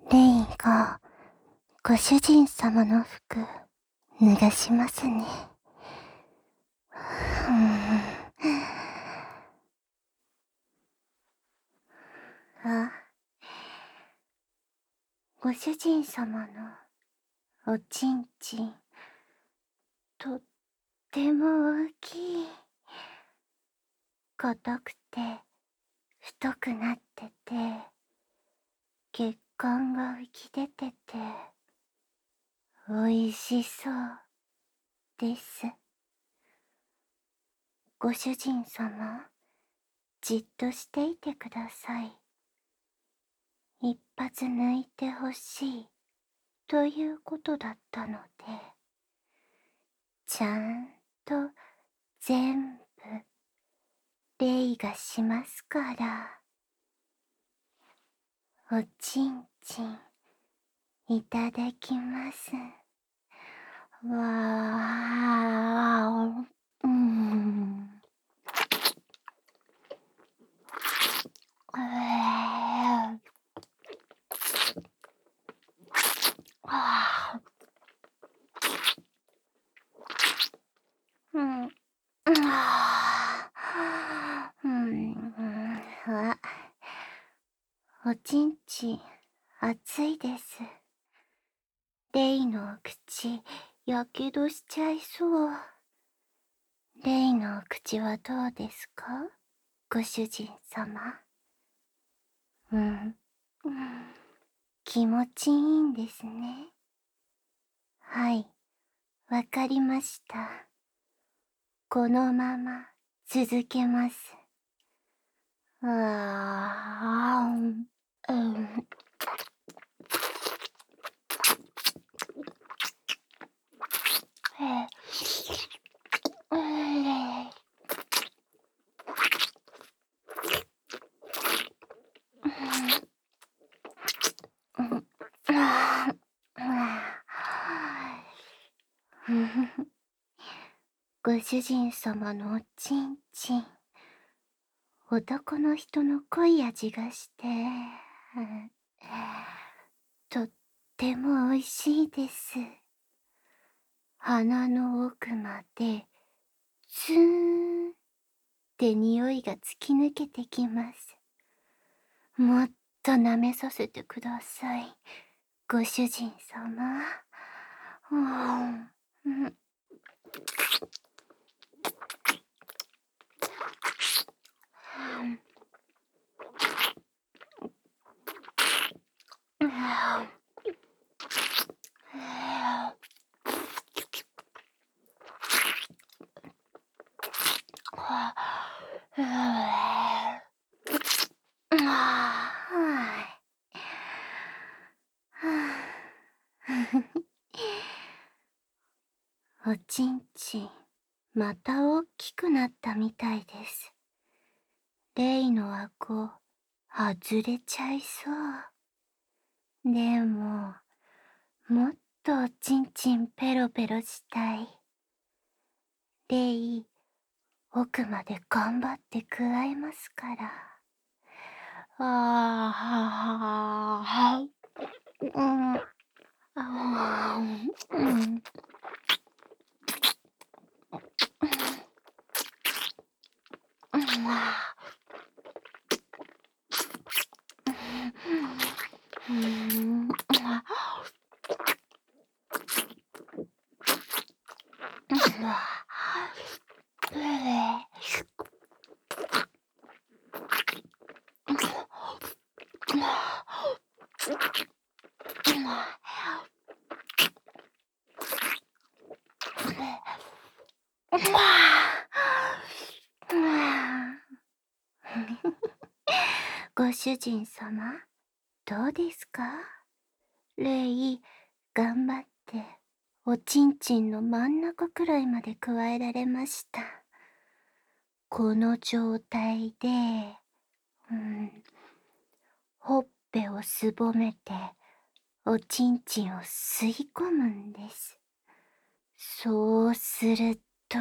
レイがご主人様の服脱がしますね。あ、ご主人様のおちんちん、とっても大きい。硬くて太くなってて、血管が浮き出てて、美味しそうです。ご主人様、じっとしていてください。一発抜いてほしいということだったので、ちゃんと全部レイがしますから。おちんちんいただきます。わーお、あうん、あ、おちんちん熱いです。レイのお口、やけどしちゃいそう。レイのお口はどうですか、ご主人様。気持ちいいんですね。はい、わかりました。このまま続けます。ご主人様のおちんちん、男の人の濃い味がして、とっても美味しいです。鼻の奥までツーンって匂いが突き抜けてきます。もっと舐めさせてください、ご主人様。おちんちん、また大きくなったみたいです。レイの顎、外れちゃいそう。でも、もっとおちんちんペロペロしたい。レイ、奥まで頑張ってくわえますから。ご主人様、どうですか？レイ、頑張って、おちんちんの真ん中くらいまで加えられました。この状態で、ほっぺをすぼめて、おちんちんを吸い込むんです。そうすると、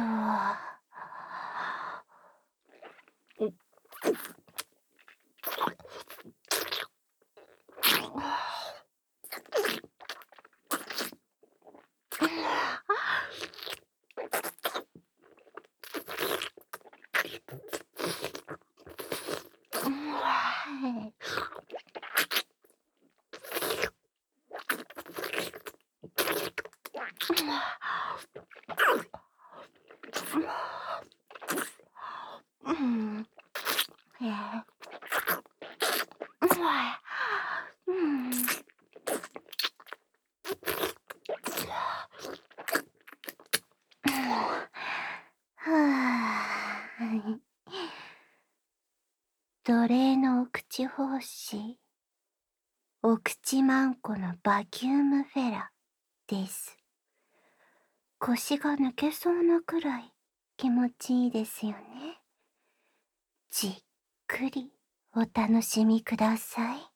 奴隷のお口奉仕、お口まんこのバキュームフェラです。腰が抜けそうなくらい気持ちいいですよね。じっくりお楽しみください。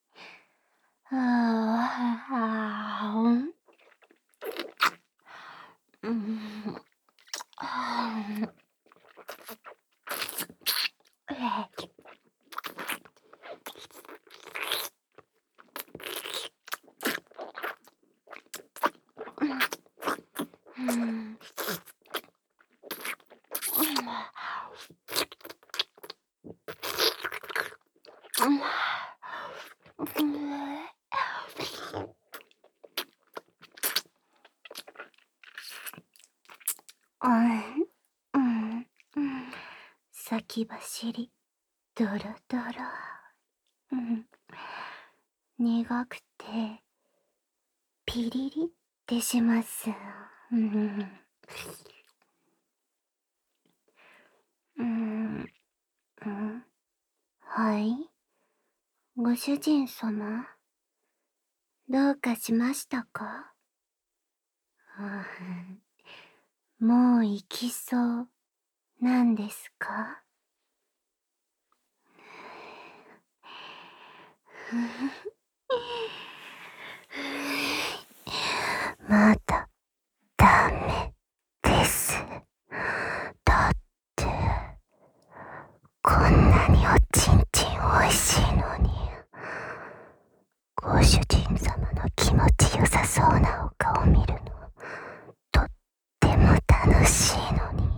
うん。先走り、ドロドロ。苦くて、ピリリってします。はい。ご主人様、どうかしましたか？もう行きそうなんですか？まだダメです。だって、こんなにおちんちんおいしいのに。ご主人様の気持ちよさそうなお顔見るの、とっても楽しいのに。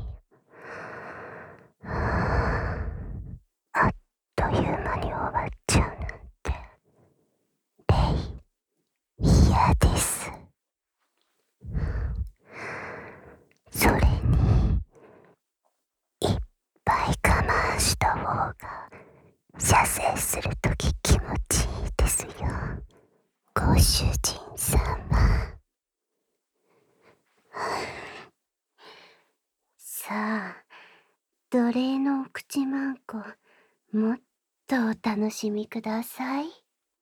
あっという間に終わっちゃうなんて、レイ、嫌です。それに、いっぱい我慢した方が、射精するとき気持ちいいですよ。ご主人様。さあ、奴隷のお口まんこ、もっとお楽しみください。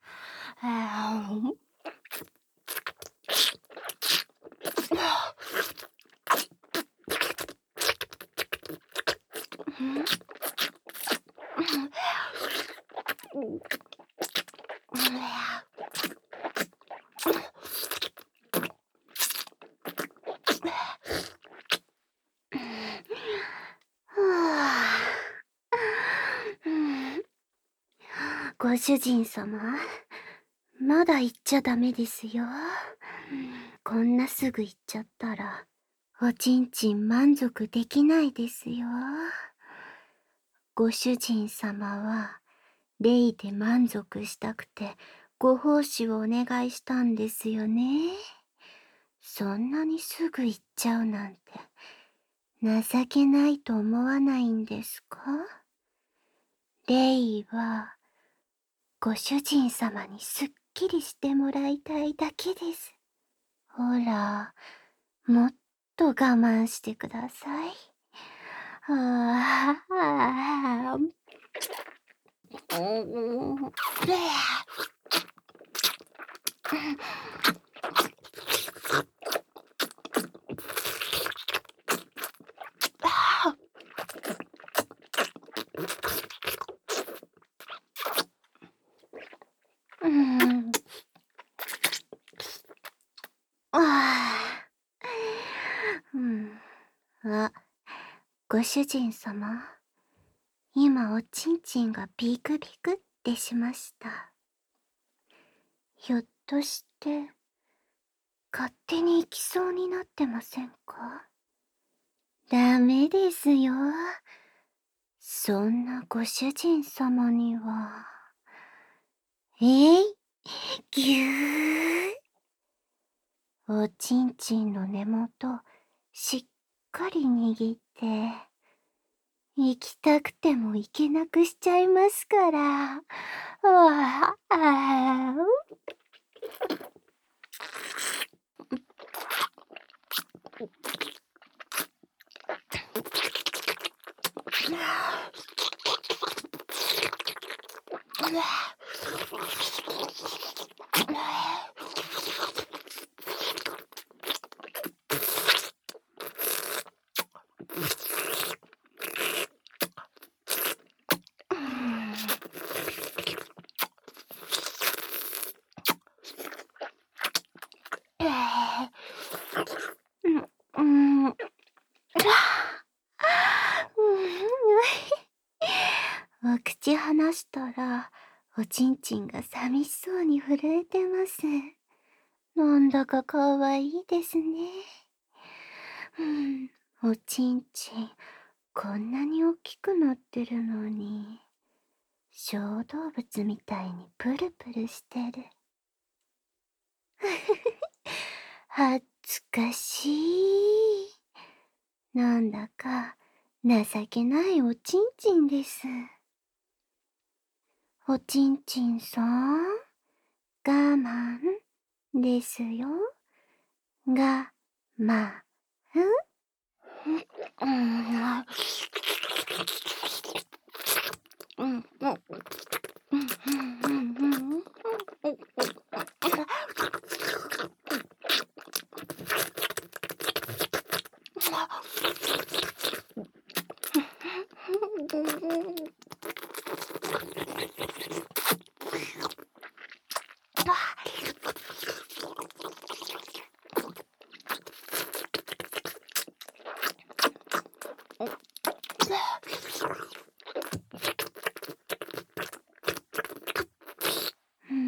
ご主人様、まだ行っちゃダメですよ。こんなすぐ行っちゃったら、おちんちん満足できないですよ。ご主人様は、レイで満足したくて、ご奉仕をお願いしたんですよね。そんなにすぐ行っちゃうなんて、情けないと思わないんですか？レイは、ご主人様にすっきりしてもらいたいだけです。ほら、もっと我慢してください。あ、ご主人様、今おちんちんがビクビクってしました。ひょっとして、勝手に行きそうになってませんか？ダメですよ。そんなご主人様には。ぎゅー。おちんちんの根元、しっかり握って、行きたくても行けなくしちゃいますから。 うん、うお口離したら、おちんちんが寂しそうに震えてます。なんだかかわいいですね。うん、おちんちん、こんなに大きくなってるのに、小動物みたいにプルプルしてる。恥ずかしい。なんだか情けないおちんちんです。おちんちんさん、我慢ですよ。我慢。うん、うん、うん、うん、うん、うん、うん。うん、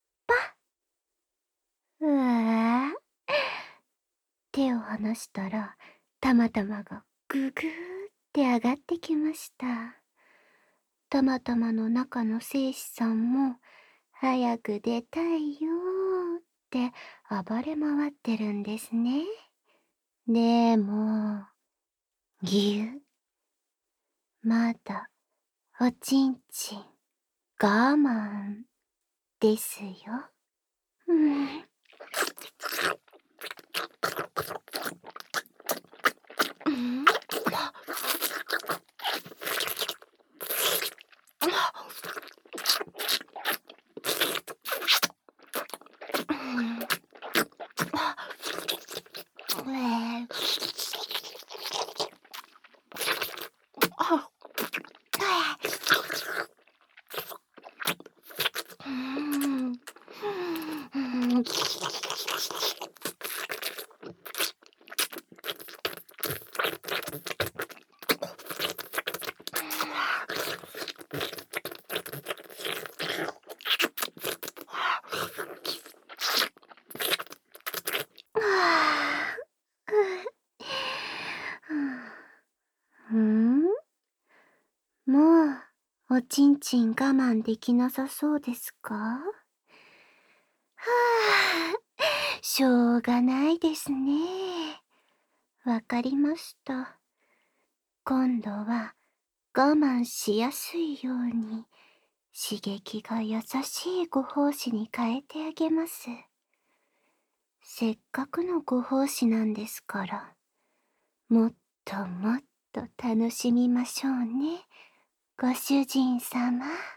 うわー。手を離したら、たまたまがぐぐーって上がってきました。たまたまの中の精子さんも、早く出たいよーって暴れ回ってるんですね。でも、ぎゅー、まだ、おちんちん、我慢、ですよ。うん。うん。うん。あ、うん。うん。あー、うん。もう、おちんちん我慢できなさそうですか？はあ、しょうがないですね。わかりました。今度は我慢しやすいように刺激が優しいご奉仕に変えてあげます。せっかくのご奉仕なんですから、もっともっと楽しみましょうね、ご主人様。